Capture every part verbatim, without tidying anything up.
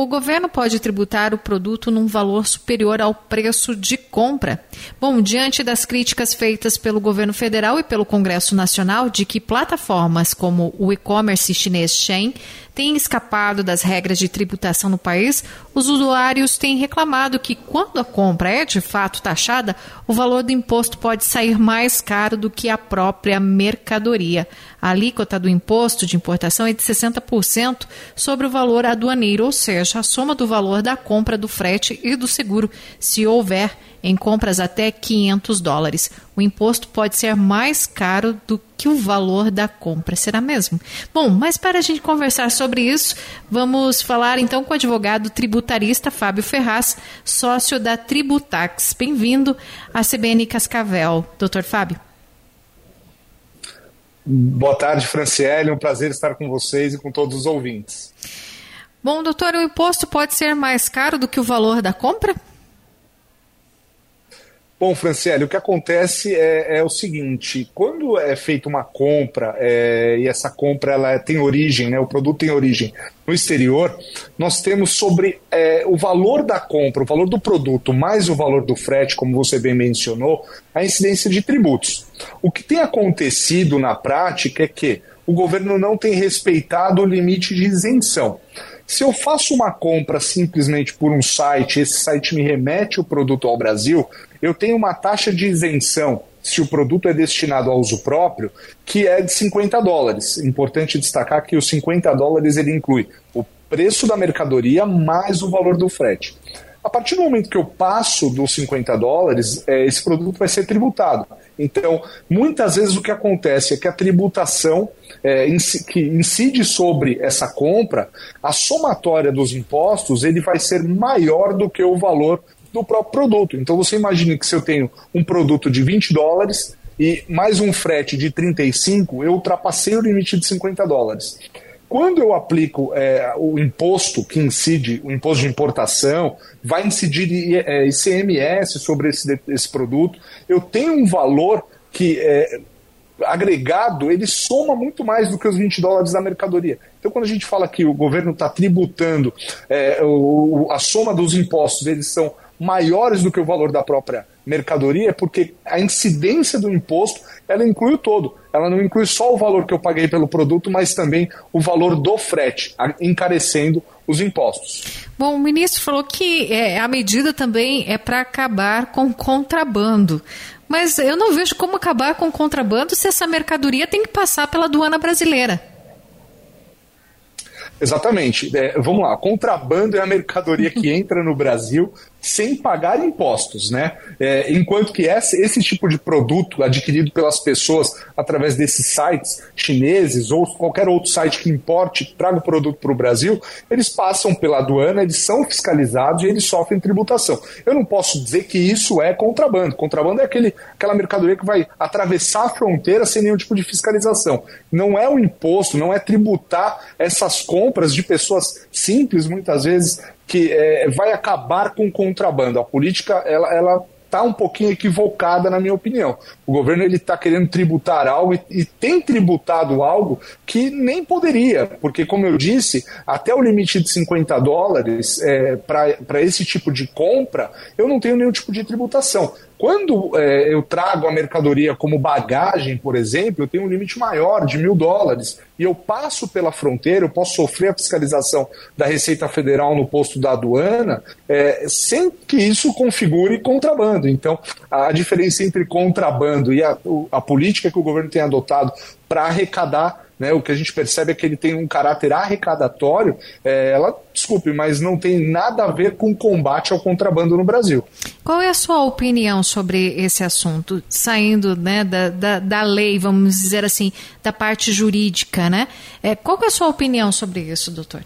o governo pode tributar o produto num valor superior ao preço de compra. Bom, diante das críticas feitas pelo governo federal e pelo Congresso Nacional de que plataformas como o e-commerce chinês Shein têm escapado das regras de tributação no país, os usuários têm reclamado que quando a compra é de fato taxada, o valor do imposto pode sair mais caro do que a própria mercadoria. A alíquota do imposto de importação é de sessenta por cento sobre o valor aduaneiro, ou seja, a soma do valor da compra, do frete e do seguro, se houver em compras até quinhentos dólares. O imposto pode ser mais caro do que o valor da compra. Será mesmo? Bom, mas para a gente conversar sobre isso, vamos falar então com o advogado tributarista Fábio Ferraz, sócio da Tributax. Bem-vindo à C B N Cascavel, doutor Fábio. Boa tarde, Franciele. É um prazer estar com vocês e com todos os ouvintes. Bom, doutor, o imposto pode ser mais caro do que o valor da compra? Bom, Franciele, o que acontece é, é o seguinte: quando é feita uma compra é, e essa compra ela tem origem, né, o produto tem origem no exterior, nós temos sobre é, o valor da compra, o valor do produto mais o valor do frete, como você bem mencionou, a incidência de tributos. O que tem acontecido na prática é que o governo não tem respeitado o limite de isenção. Se eu faço uma compra simplesmente por um site, esse site me remete o produto ao Brasil, eu tenho uma taxa de isenção, se o produto é destinado ao uso próprio, que é de cinquenta dólares. Importante destacar que os cinquenta dólares ele inclui o preço da mercadoria mais o valor do frete. A partir do momento que eu passo dos cinquenta dólares, esse produto vai ser tributado. Então, muitas vezes o que acontece é que a tributação é, que incide sobre essa compra, a somatória dos impostos, ele vai ser maior do que o valor do próprio produto. Então, você imagina que se eu tenho um produto de vinte dólares e mais um frete de trinta e cinco, eu ultrapassei o limite de cinquenta dólares. Quando eu aplico é, o imposto que incide, o imposto de importação, vai incidir é, I C M S sobre esse, esse produto, eu tenho um valor que, é, agregado, ele soma muito mais do que os vinte dólares da mercadoria. Então, quando a gente fala que o governo está tributando, é, o, a soma dos impostos, eles são maiores do que o valor da própria mercadoria, é porque a incidência do imposto, ela inclui o todo. Ela não inclui só o valor que eu paguei pelo produto, mas também o valor do frete, encarecendo os impostos. Bom, o ministro falou que é, a medida também é para acabar com contrabando. Mas eu não vejo como acabar com contrabando se essa mercadoria tem que passar pela aduana brasileira. Exatamente. É, vamos lá, contrabando é a mercadoria que entra no Brasil sem pagar impostos, né? É, enquanto que esse, esse tipo de produto adquirido pelas pessoas através desses sites chineses ou qualquer outro site que importe, traga o produto para o Brasil, eles passam pela aduana, eles são fiscalizados e eles sofrem tributação. Eu não posso dizer que isso é contrabando. Contrabando é aquele, aquela mercadoria que vai atravessar a fronteira sem nenhum tipo de fiscalização. Não é o imposto, não é tributar essas compras de pessoas simples, muitas vezes, que é, vai acabar com o contrabando. A política, ela, ela está um pouquinho equivocada, na minha opinião. O governo está querendo tributar algo e, e tem tributado algo que nem poderia, porque, como eu disse, até o limite de cinquenta dólares é, para esse tipo de compra, eu não tenho nenhum tipo de tributação. Quando é, eu trago a mercadoria como bagagem, por exemplo, eu tenho um limite maior de mil dólares e eu passo pela fronteira, eu posso sofrer a fiscalização da Receita Federal no posto da aduana, é, sem que isso configure contrabando. Então, a diferença entre contrabando e a, a política que o governo tem adotado para arrecadar, né, o que a gente percebe é que ele tem um caráter arrecadatório, é, ela, desculpe, mas não tem nada a ver com combate ao contrabando no Brasil. Qual é a sua opinião sobre esse assunto, saindo, né, da, da, da lei, vamos dizer assim, da parte jurídica, né? É, qual é a sua opinião sobre isso, doutor?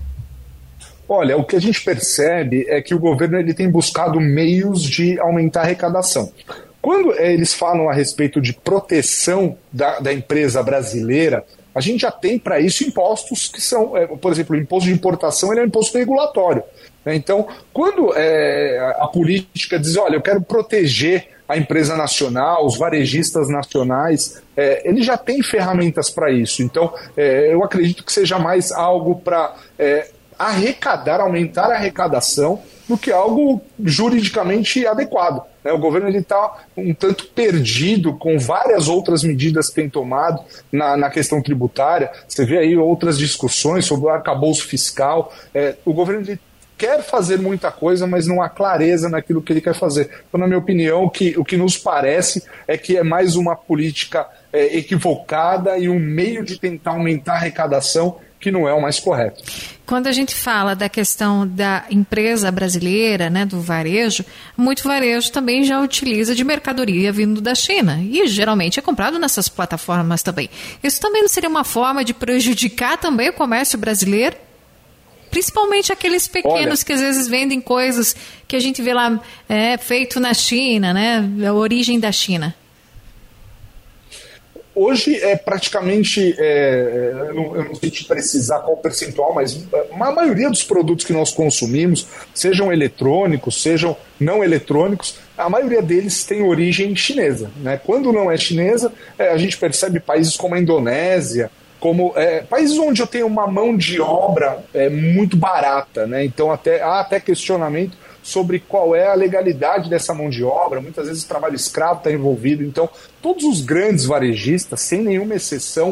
Olha, o que a gente percebe é que o governo ele tem buscado meios de aumentar a arrecadação. Quando é, eles falam a respeito de proteção da, da empresa brasileira, a gente já tem para isso impostos que são, é, por exemplo, o imposto de importação ele é um imposto regulatório. Né? Então, quando é, a política diz, olha, eu quero proteger a empresa nacional, os varejistas nacionais, é, ele já tem ferramentas para isso. Então, é, eu acredito que seja mais algo para... É, arrecadar, aumentar a arrecadação do que algo juridicamente adequado. Né? O governo está um tanto perdido com várias outras medidas que tem tomado na, na questão tributária. Você vê aí outras discussões sobre o arcabouço fiscal. É, o governo ele quer fazer muita coisa, mas não há clareza naquilo que ele quer fazer. Então, na minha opinião, o que, o que nos parece é que é mais uma política é, equivocada e um meio de tentar aumentar a arrecadação que não é o mais correto. Quando a gente fala da questão da empresa brasileira, né, do varejo, muito varejo também já utiliza de mercadoria vindo da China e geralmente é comprado nessas plataformas também. Isso também não seria uma forma de prejudicar também o comércio brasileiro? Principalmente aqueles pequenos Olha, que às vezes vendem coisas que a gente vê lá é, feito na China, né, a origem da China. Hoje é praticamente, é, eu, não, eu não sei te precisar qual percentual, mas a maioria dos produtos que nós consumimos, sejam eletrônicos, sejam não eletrônicos, a maioria deles tem origem chinesa. Né? Quando não é chinesa, é, a gente percebe países como a Indonésia, como é, países onde eu tenho uma mão de obra é, muito barata, né? Então até, há até questionamento sobre qual é a legalidade dessa mão de obra, muitas vezes o trabalho escravo está envolvido. Então todos os grandes varejistas, sem nenhuma exceção,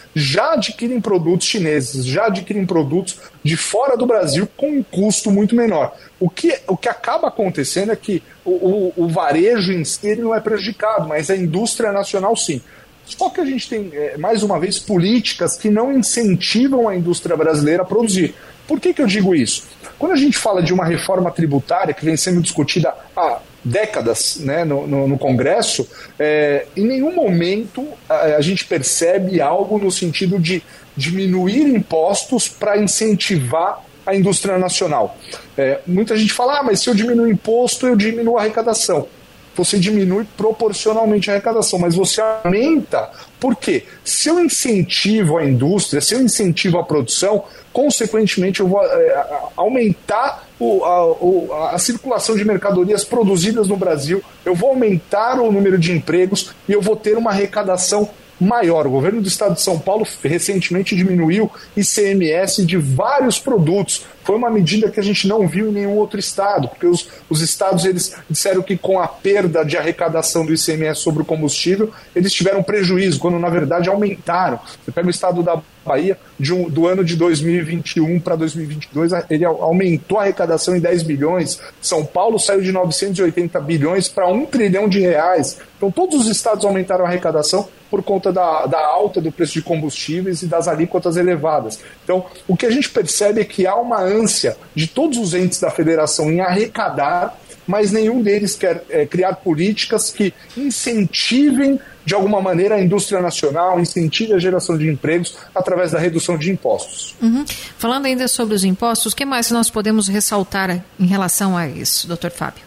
já adquirem produtos chineses, já adquirem produtos de fora do Brasil com um custo muito menor. O que, o que acaba acontecendo é que o, o, o varejo em si ele não é prejudicado, mas a indústria nacional sim. Só que a gente tem, mais uma vez, políticas que não incentivam a indústria brasileira a produzir. Por que que eu digo isso? Quando a gente fala de uma reforma tributária que vem sendo discutida há décadas, né, no, no, no Congresso, é, em nenhum momento a, a gente percebe algo no sentido de diminuir impostos para incentivar a indústria nacional. É, muita gente fala, ah, mas se eu diminuir imposto, eu diminuo a arrecadação. Você diminui proporcionalmente a arrecadação, mas você aumenta. Por quê? Se eu incentivo a indústria, se eu incentivo a produção, consequentemente eu vou é, aumentar o, a, o, a circulação de mercadorias produzidas no Brasil, eu vou aumentar o número de empregos e eu vou ter uma arrecadação maior. O governo do estado de São Paulo recentemente diminuiu I C M S de vários produtos. Foi uma medida que a gente não viu em nenhum outro estado, porque os, os estados eles disseram que com a perda de arrecadação do I C M S sobre o combustível, eles tiveram prejuízo, quando na verdade aumentaram. Você pega o estado da Bahia, de um, do ano de dois mil e vinte e um para dois mil e vinte e dois, ele aumentou a arrecadação em dez bilhões. São Paulo saiu de novecentos e oitenta bilhões para um trilhão de reais. Então todos os estados aumentaram a arrecadação por conta da, da alta do preço de combustíveis e das alíquotas elevadas. Então, o que a gente percebe é que há uma ânsia de todos os entes da federação em arrecadar, mas nenhum deles quer é, criar políticas que incentivem, de alguma maneira, a indústria nacional, incentive a geração de empregos através da redução de impostos. Uhum. Falando ainda sobre os impostos, o que mais nós podemos ressaltar em relação a isso, doutor Fábio?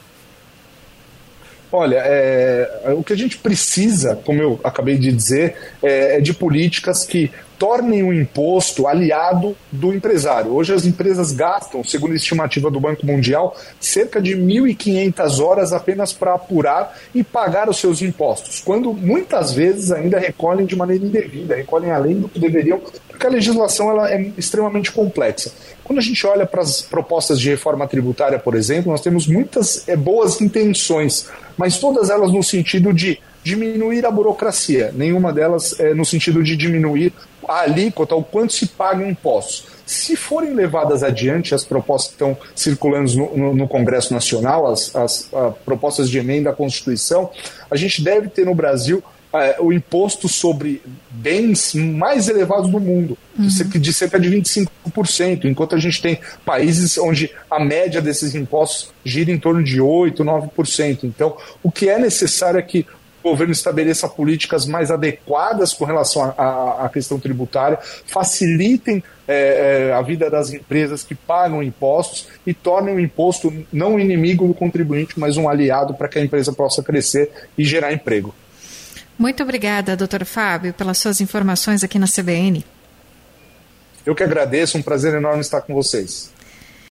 Olha, é, o que a gente precisa, como eu acabei de dizer, é, é de políticas que tornem o imposto aliado do empresário. Hoje as empresas gastam, segundo a estimativa do Banco Mundial, cerca de mil e quinhentas horas apenas para apurar e pagar os seus impostos, quando muitas vezes ainda recolhem de maneira indevida, recolhem além do que deveriam, porque a legislação ela é extremamente complexa. Quando a gente olha para as propostas de reforma tributária, por exemplo, nós temos muitas é, boas intenções, mas todas elas no sentido de diminuir a burocracia, nenhuma delas é no sentido de diminuir a alíquota, o quanto se paga em impostos. Se forem levadas adiante, as propostas que estão circulando no, no, no Congresso Nacional, as, as a, propostas de emenda à Constituição, a gente deve ter no Brasil é, o imposto sobre bens mais elevados do mundo, uhum. de cerca de vinte e cinco por cento, enquanto a gente tem países onde a média desses impostos gira em torno de oito por cento, nove por cento. Então, o que é necessário é que o governo estabeleça políticas mais adequadas com relação à questão tributária, facilitem é, a vida das empresas que pagam impostos e tornem o imposto não um inimigo do contribuinte, mas um aliado para que a empresa possa crescer e gerar emprego. Muito obrigada, doutor Fábio, pelas suas informações aqui na C B N. Eu que agradeço, um prazer enorme estar com vocês.